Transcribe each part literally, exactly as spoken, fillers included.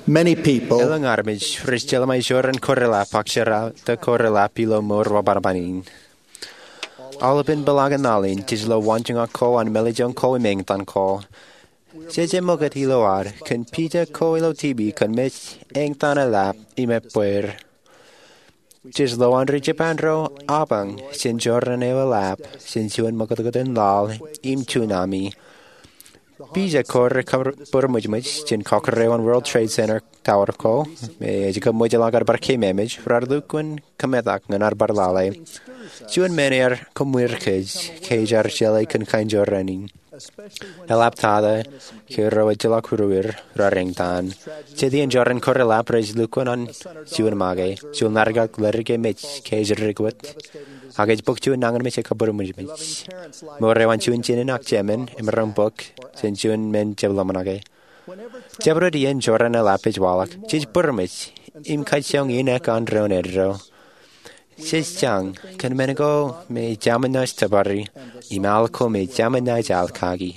Many people Elang armij, rysgel mai joran correlap ac siarad y correlap i lo môr wa barbanin. Olybyn belag yn nalin, tis lo wanting o co an melidion co i meng dan co. Se je mogad i lo ar, cyn pida co i lo tibi cyn mich eng dan y lap i me pwyr. Tis lo an ri Japan ro abang, sy'n joran eo y lap, sy'n siwan mogad agad yn lal, im tsunami. Bija cor bwr mwydmwyd sy'n cocker reo an World Trade Center Tower co. Me eisiau cymwyd lag ar bar cym emig, rhaid lwcwn cymeddag yn ar bar lalau. Siwan meni ar cymwyr cyd, ceid ar sielai cyn cain joranin. Elap tada, ceir roed dyla cwrwyr, rhaid ring dan. Tyddi yn joran cor elap reis lwcwn an siwan magau, siwan nargag lyrge mig, ceid ar rigwyd. Ac eich bwg tiwn angen mis eich bwr mwyd. Mwr ewan tiwn tiwn yn ac jemen, ym rhawn bwg, sy'n tiwn mynd jeflom yn agau. Jefrod i yn joran y lap eich walach, tiwch bwr mwyd, im cael siong un ec an rhawn edro. Sys jang, cyn mynd go me jaman naes tabari, im alco me jaman naes alcagi.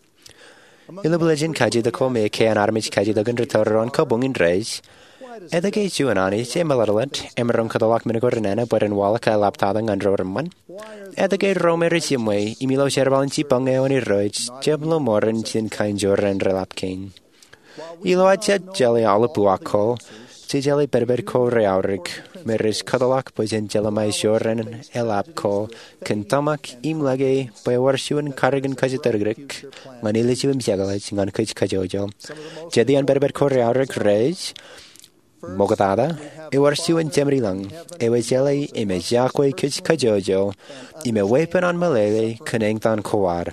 Ila blyjyn cajid y co me ce an armig cajid ag yn rytawr o'n cobwng yn reis, Edda geis yw yn ani, se malarlad, emr o'n cydolach mynd y gwrnena bod yn wal ac a laptadang yn ro'r ymwan. Edda geir rom er ysymwei, i milo serbal yn tibang ewn i'r roed, jeblo mor yn sy'n cain jor yn relap cain. Ilo a tiad jeli al y bwaco, ti jeli berber co reawrig, merys cydolach bod yn jela mai jor yn elap co, cyntomac im lagau, bod yw'r siw yn carig yn cysyd yrgryc, ngan ili siw yn siagalait, ngan cyd cydiodio. Jedi an berber co reawrig reis, Mogadada, yw ar siw yn temri lang, yw e jelai i me jacwe cyd cajojo, i me wepen an malele cyneng dan coar.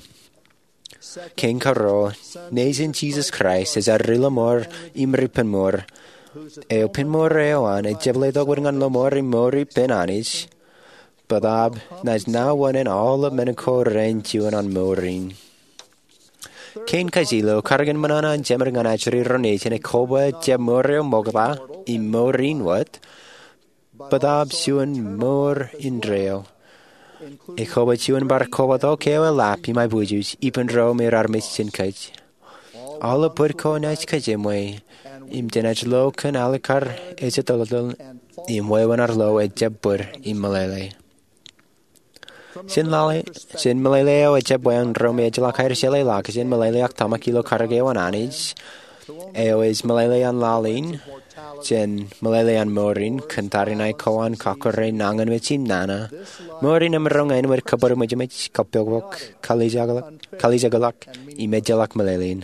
King Caro, neis in Jesus Christ, is ar rila mor im ripen mor, ew pin mor reo an, e jefledog wyr ngan lo mor i mor i pen anis, byddab, naes na wan in all of menaco rein tiwan an morin. Cain Kajilo, Cargan Manana and Jemmer and Ajri Ronate in a coba Jamorio Mogla in Morin what? Badab Suan Mor in Dreo. A coba Suan Barcova do Keo lap in my bujus, even draw me armis in kaj. All a purco nice kajemway. Im denaj low can alicar is a total in Wawan are low at Jabur in Malay. Sin lali, sin Malaleo e jebwen rome jela cair sele lag, sin Malaleak tamakilo cargeo an anij. Eo is Malalean lalin, sin Malalean morin, cantarinai coan cockore nangan with him nana. Morin am wrong ein where cupboard mujimich, copyok, calijagalak, imejalak Malalin.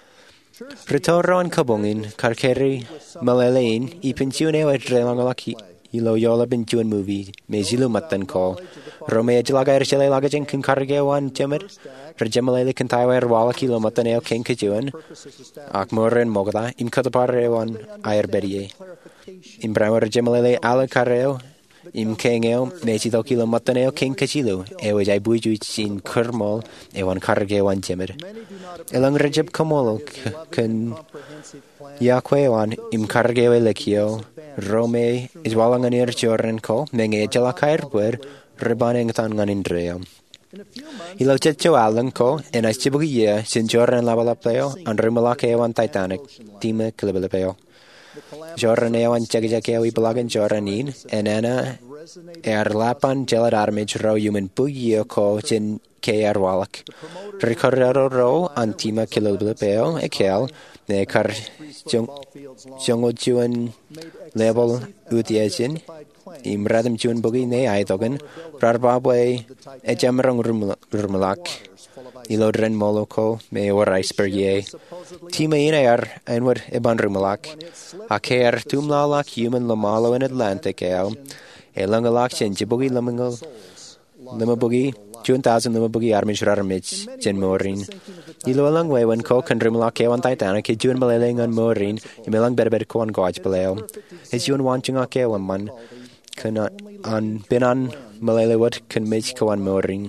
Retoro an cabongin, carceri, Malalin, i pensione o drelangalaki. Ilo yola bin juan movie, me zilu matan ko. Rome ejlaga er shele lagajin can carge one jemmer. Regemalele can tie wire walla kilo matan eo king kajuan. Ak moren mogada, im katapare one air berie. Im brauer regemalele ala carreo. Im king eo, me si do kilo matan eo king kajilu. Eo is I buju in kurmol, e one carge one jemmer. Elang regeb kamolo can yakwe one im carge lekio. Rome is walang an ir joran ko, meng e jela cair bwyr, ribaneng tan ngan in dreo. Ilo jet jo alan ko, en as tibugi ye, sin joran labalap leo, an rimalak eo an Titanic, time kilibilipeo. Joran eo an jagjak eo I balagan joran in, en ena er lapan jelad armij ro human bugi ko, sin ke ar walak. Ricorrero ro an time kilibilipeo, e kel, ne car jongo juan level utiasin im radam juan bugi ne aidogan rarbabwe e jamrong rumlak ilo dren moloko me or iceberg tima in air enward iban rumlak a care tumlalak human lomalo in Atlantic el e langalak chen jibugi lamangal lamabugi two thousand lamabugi armish rarmich jen morin Ilo lang way when ko can rimlock eo an Titanic e juan malaling an morin I melang berber ko an goj beleo. Is juan wanting a keo an man can an bin an malele wood can mich ko an morin.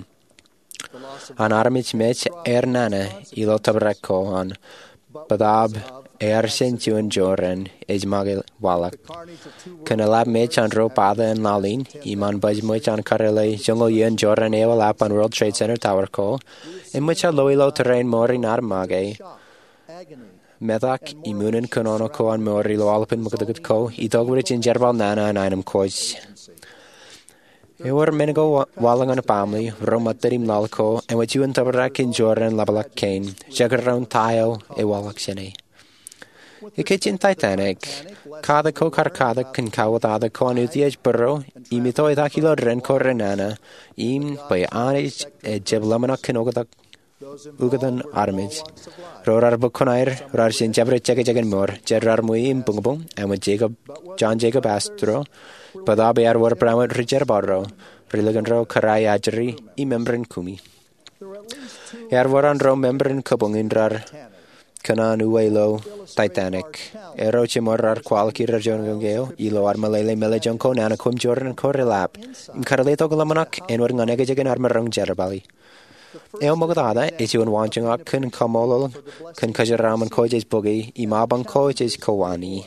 An armich mich er nana ilo tabrek ko an badab er sin juan joran is magil walak. Can a lab mich an ro pada an lalin iman baj mich an karele jungle yen joran eo lap an World Trade Center Tower ko. In which a low low terrain more in armage. meddac i mwyn cynono co an môr i lo alpyn mwgydagyd co i dogwyd yn gerbal nana yn einam coes. Ewer menego walang an y bamli, romadr im lal co, en wedi yn dybrac yn joran labalac cain, jagar rawn tael e walak syni. I kitchen Titanic, cada co carcada cyn cawdada co anwyddiad byrro, i mi ddoedd ac i lodren co renana, im by anid e jeblamana cynogadag ugadan armid. Ro'r ar bwconair, ro'r sy'n jabred jaga jagan môr, jer ar mwy im bwngabwng, en wedi Jacob, John Jacob Astro, bydda be ar war brawd Riger Borro, rilygan ro carai adri i membrin cwmi. E ar war an ro membrin cybwngin rar cynan uweilo Titanic. E ro ti mor ar qualc i'r arjon gongeo, i lo ar malele melejon co nan y cwm jorn co relap. Im carleto glamanac enwar nganega jagan ar marong jerbali. E o mogadada, e ti yn wanting ac yn camolol, cyn cajaram yn coedes bogi, i mabang coedes cowani.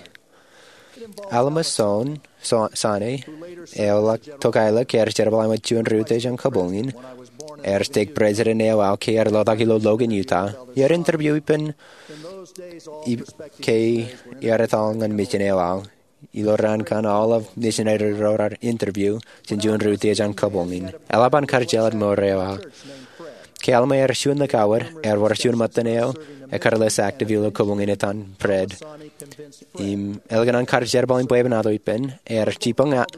Alma son, sane, e o la togailag er jerbal am ydw yn rhywdeg yn cybwngin, er steg breser yn eo aw ce ar lodag i lo Logan, Utah, i ar interview i pen i ce i ar etal yn mission eo aw, i lo ran gan olaf missionary ro'r ar interview sy'n dwi'n rhywdeg yn cybwngin, elaban cargelad môr eo aw. Ce alma er siwn na gawer, er war siwn matan eo, e carles active i lo cybwngin etan pred. Im elgan an car jerbal in bweben ado i pen, er jipong a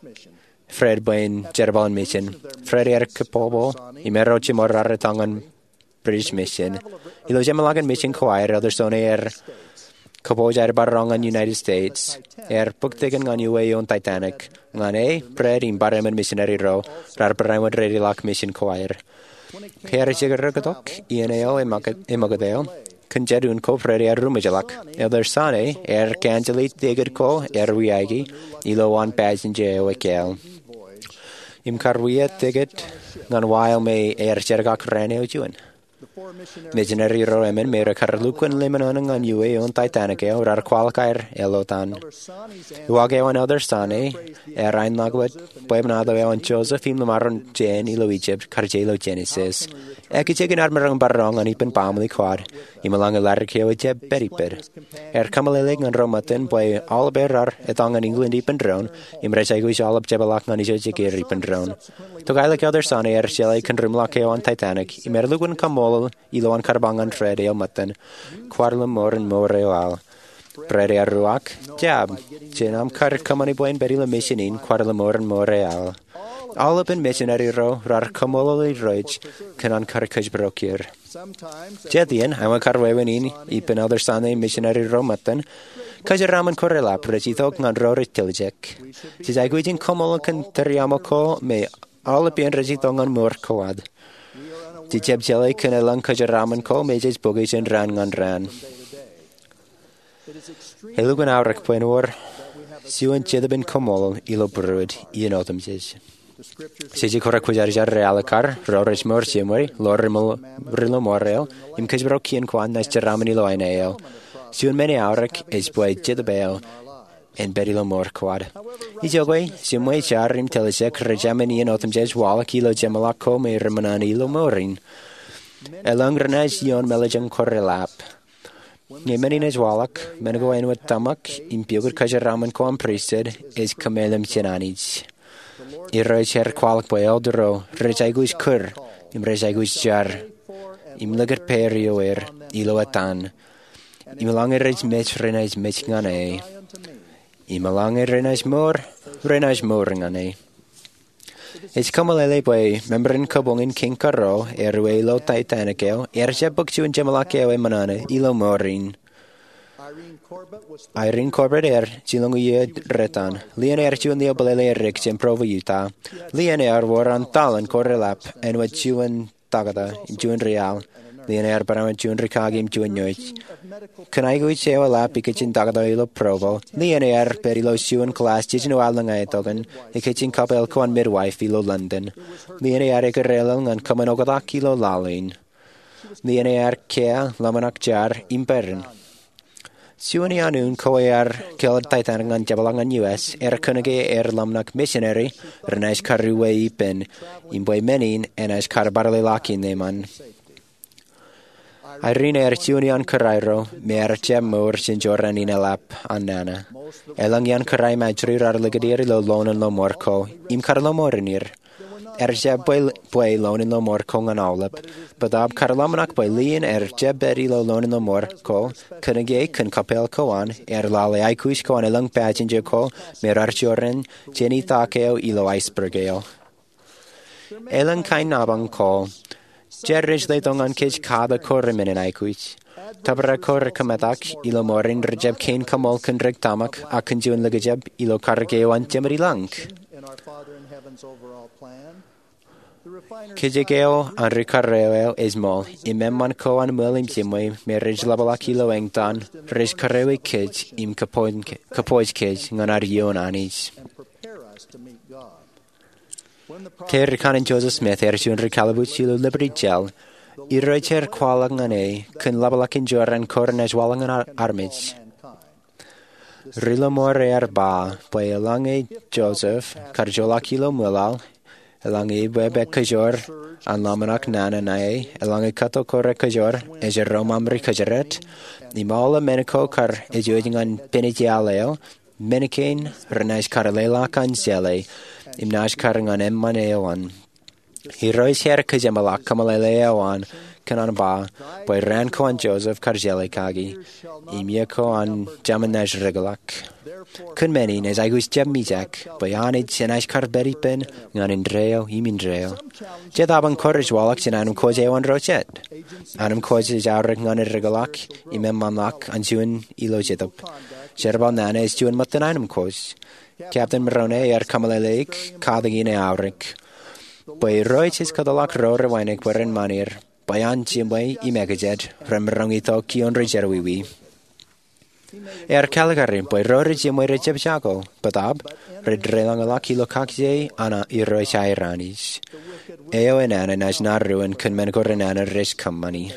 Fred bwyn jerbal in mission. Fred er cypobo, i mero chimor ar etang an British mission. I lo jemalag an mission coair, other sone er cyboj ar barrong an United States. Er bwgdig an gan U A o'n Titanic. Ngan e, Fred i'n barem an missionary ro, rar baremwyd redilac mission coair. Ceir i sigar rygadog, i yn eo e magadeo. Cynjedwn co fredi ar rwmidjalak. Elder sane, er ganjalit digad co, er wiagi, i lo an badge yn jeo e gael. Im carwia digad, ngan wael me er jergak rene o diwn. Missionary ro emen me'r carlwcwn limanon ngan U A o'n Titanic eo, rar qualcair elo dan. Iwag eo an elder sane, er ein lagwyd, boeb naddo eo an Joseph im lamaron Jane i lo Egypt, carjelo Genesis. Eg i tegin ar marang barrong an ipen bamli quad, i malang y larg eo e jeb beripir. Er camalelig ngan romatin, boi alber ar edang an England ipen dron, im rejai gwych alab jebalak ngan i jo jegir ipen dron. Togailig elder sane er jelai can rymlak eo an Titanic, i merlugwn camol i lo an carbangan tred eo matan, quarla mor yn mor eo al. Brede ar rwag, jab, jen am car cymani bwain beri la mission un, quarla mor yn mor eo al. Alab yn missionary ro, rar cymolol i roed, cynan car cys brocir. Jedien, am y car wewen un, i ben elder sane missionary ro matan, cys y ram yn correla, prejithog ngan ro ritiljec. Sys ai gwydyn cymol yn tyriamo co, me alab yn rejithog ngan mor coad. Di jeb jelai cyn elang cys y ram yn co, mejes bogys yn ran ngan ran. Helwg yn awrach pwen o'r, siwn jedd yn cymol i lo brwyd i yn oddym jys. Sidi cwra cwydar jar real y car, ro'r eich mor siamwari, lor rilo mor eo, im cys bro cian cwan nes jar ramen i lo ein eo. Siwn meni awrach eis bwyd jedd y beo, en beri lo mor cwad. I diogwai, siwn mwy jar im telisec rejamen i yn oddym jys walak i lo gemalac co me rymanan i lo morin. Elang rynais ion melajan correlap. Nye meni nes walak, menego enwyd damak, im biogwr cys ramen co am priestyd, eis cymelym tiananid. I roi cher qualc boi eldro, rejai gwys cwr, im rejai gwys jar, im lygar peri o er, i lo atan, im langer reis met renais met ngan e, im langer renais mor, renais mor ngan e. Eis cymalele boi, membrin cybwngin cyn carro, er we lo Titanic eo, er jebog tiwn gemalac eo e manane, i lo morin. Irene Corbett er, silong ie retan. Lian er tiwn leo balele erig jem Provo, Utah. Lian er war an tal yn correlap, enwyd tiwn tagada, im tiwn real. Lian er baram tiwn ricagi im tiwn nyoich. Cynaigwyd seo a lap i cytyn tagada i lo Provo. Lian er per i lo tiwn clas jydyn o alang ai dogan, i cytyn cobel coan midwife i lo London. Lian er eg relel ngan cymanog i lo lalin. Lian er cea lamanak jar im bern. Siwn i anwn coe ar celod Titanic ngan jabalang an U S, er cynnygau er lamnac missionary, rynais carrywau i ben, i'n bwy menin, en eis car barle lacin ne man. Irene er tiwnion cyrairo, me er jem mwr sy'n joran un elap an nana. Elangian cyrai madrwyr ar lygadir lo lôn yn lo morco, im carlo mor yn ir. Er jeb bwy lôn yn lo morco ngan awlab, byddab carlomanak bwy lun er jeb beri lo lôn yn lo morco, cynnygau cyn capel coan, er lale aicwys coan elang badin jo co, me'r ar joran, jenny thakeo ilo icebergeo. Elang cain nabang co, Jerrys le dongan cage cada corre min yn aicwys. Tabra corre cymedag ilo morin rejeb cain camol cyn reg damak ac yn diwn lygajeb ilo cargeo an jemri lang. Cydegeo an ricarreo is mol, i memman co an myl im dimwy, me ridge labalac ilo engdan, ridge carrewi cyd im capoed cyd ngan ar ion anis. Ceir Canon Joseph Smith er siwn recalibwt silo Liberty Gel, i roi teir cwalang an ei, cyn labalac yn joran corn as walang an armid. Rilo mor e ar ba, bwy elang e Joseph, carjolac ilo mwlal, elang e bwebe cajor, an lamanac nana na e, elang e cato corre cajor, e jer romamri cajaret, i maula menico car e joeding an benedialeo, menicain, renais caralelac an zele, im nash carring an emman ewan. Hi roes her cajamalak camalele ewan, can an ba, by ran co an Joseph carjele cagi, imia co an jamanaj regalak. Cyn meni nes agwys jeb mijak, by anid sy'n ash carberi pen, ngan in dreo, im in dreo. Jed aban corrige walak sy'n anum coes ewan rochet. Anum coes is awrag ngan in regalak, im emman lak, an juan ilo jedab. Sherbal nana is juan matan anum coes. Captain Marone er camaleleig, cadag un e awrig. By roed his cadalac ro'r weinig byr yn manir, by an jimbwy i megajed, rym rong ito cion rejerwiwi. Er calagarin, by ro'r jimbwy rejeb jago, bydab, red relang ala kilo cacje ana i roi chai ranis. Eo enana nas na ruin cyn menagor enana ris cymani.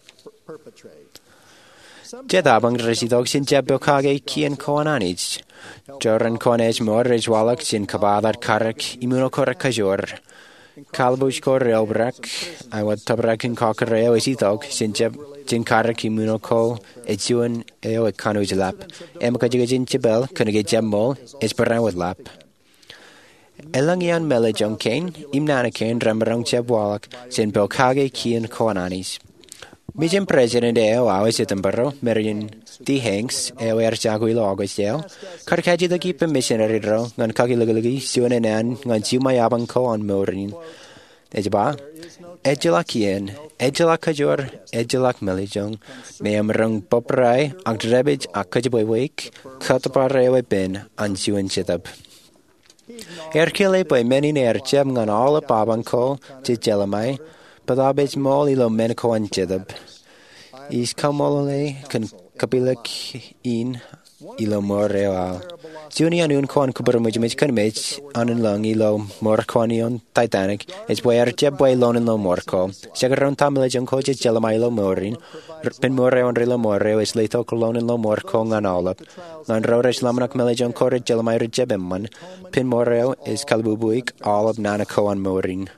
Jedabang residog sy'n jebio cage cian coan anid. Joran coanage mor rejwalak sy'n cabad ar carac i mwno corrac cajor. Calbwys cor reolbrac, a wad tabrac yn coc reo is idog sy'n jeb sy'n carac i mwno co e diwn eo e canwyd lap. Em cadig e dyn jebel cynnig e jeb mol es barawad lap. Elang ian mele John Cain, im nana Cain ramrang jeb walak sy'n bel cage cian coan anis. Mijin president eo awes Edinburgh, Marion D. Hanks, eo er jagwy lo agwys eo. Carcaji da gip y missionary ro, ngan cagi lygylygu, siwn yn an, ngan siw mai abang co an mwrin. Edge ba? Edgelac ian, edgelac cajor, edgelac milijong, me am rung bobrai, ag drebid ac cajibwy weik, catabar reo e bin, an siw yn chidab. Er cile by menin er jeb ngan all y babang co, jid jelamai, byddab eich mol ilo menico an jidab. Is camolole can cabilac in ilo mor reo al. Siwni an un coan cwbr mwyd mwyd can mwyd an yn lang ilo mor coanion Titanic is bwy ar jeb bwy lon yn lo morco. Siag ar rawn tamilaj yn co jyd jelamai ilo morin. Pin mor reo an rilo mor reo is leito colon yn lo morco ngan olap. Ngan rawr eich lamanac milaj yn corid jelamai rydjeb imman. Pin mor reo is calbubwyg olap nana co an morin.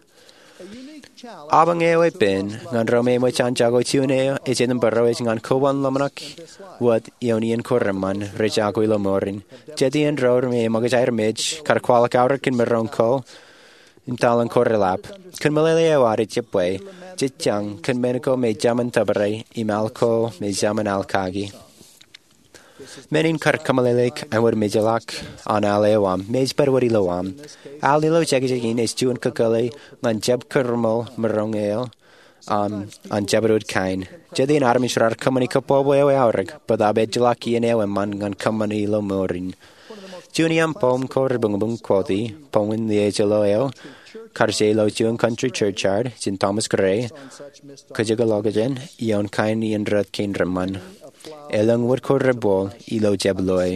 Abang eo e bin, ngan rome mo chan jago tiwn eo, e jyn yn byrro e ngan coban lomanac, wad ioni yn cwrman, re jago i lo morin. Jedi yn rawr me mogaj air midj, car qualac awr cyn myron co, yn dal yn cwrre lab. Cyn mylele eo ar e jibwe, jit jang, cyn menego me jam yn tabarai, i malco me jam yn alcagi. Menin car camalelig a wad midjalac an al eo am, meis berwad i lo am. Al ilo jegajegin is diwn cagale, ngan jeb cyrmol myrong eo, um, an jebrwyd cain. Jedi yn armis rar cymani cypob eo e awrag, byddab edjalac i yn eo eman ngan cymani ilo morin. Diwn i am pom cor bwng quoddi, pomwyn the edjalo eo, car zelo diwn country churchyard, sy'n Thomas Gray, cydjagalogajen, ion cain i yn ryd cain ryman. Elang wad cwrre bol ilo jebloi.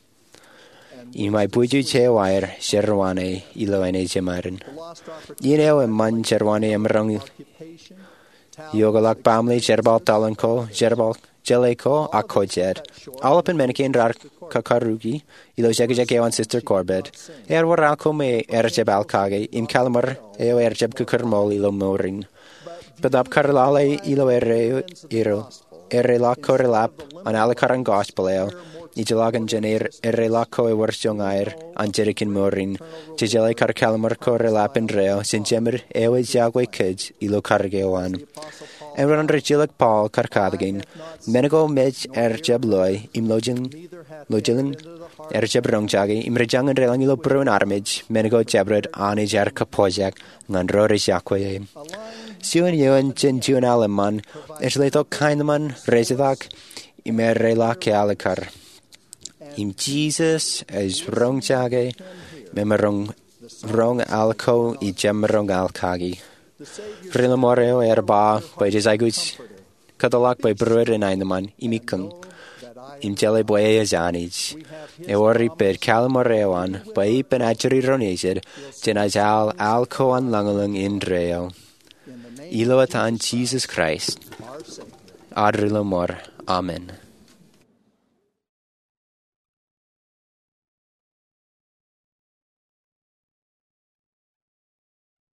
I mai bwydiw te wair sherwane ilo ene jemarin. Un eo e man sherwane emrong yogalak bamli jerbal talanko, jerbal jeleko a kojed. Alap yn menicin rar kakarugi ilo jegajeg eo an sister Corbett. Er war alco me erjeb alcage im calamar eo erjeb kakarmol ilo morin. Byddaf carlale ilo ereo iro ere la correlap an alacar an gospel eo. I dilag yn gener ere la co e warsiong air an jerig yn morin. Tigelai car calmar correlap yn reo sy'n gemr ewe jagwe cyd ilo carge o an. Ewer an regilag Paul car cadagin. Menego mej er jeb loi im login logilin er jeb rongjagi im rejang yn relang ilo brwn armij. Menego jebryd anij er capojag ngan ror is jacwe e. Siwn yw jyn diwn aleman er leito kainaman rezidag im er rela ke alacar. Im Jesus is rongjagi mem rong rong alco I gem rong alcagi. Rila moreo er ba by desaigus kadalak by brwyr yn einaman imikung im jele boe e zanij. E wari per cal moreo an by ben adjuri ronesir jen as al alco an langalung in reo. Ilo at an Jesus Christ. Ad rila mor. Amen.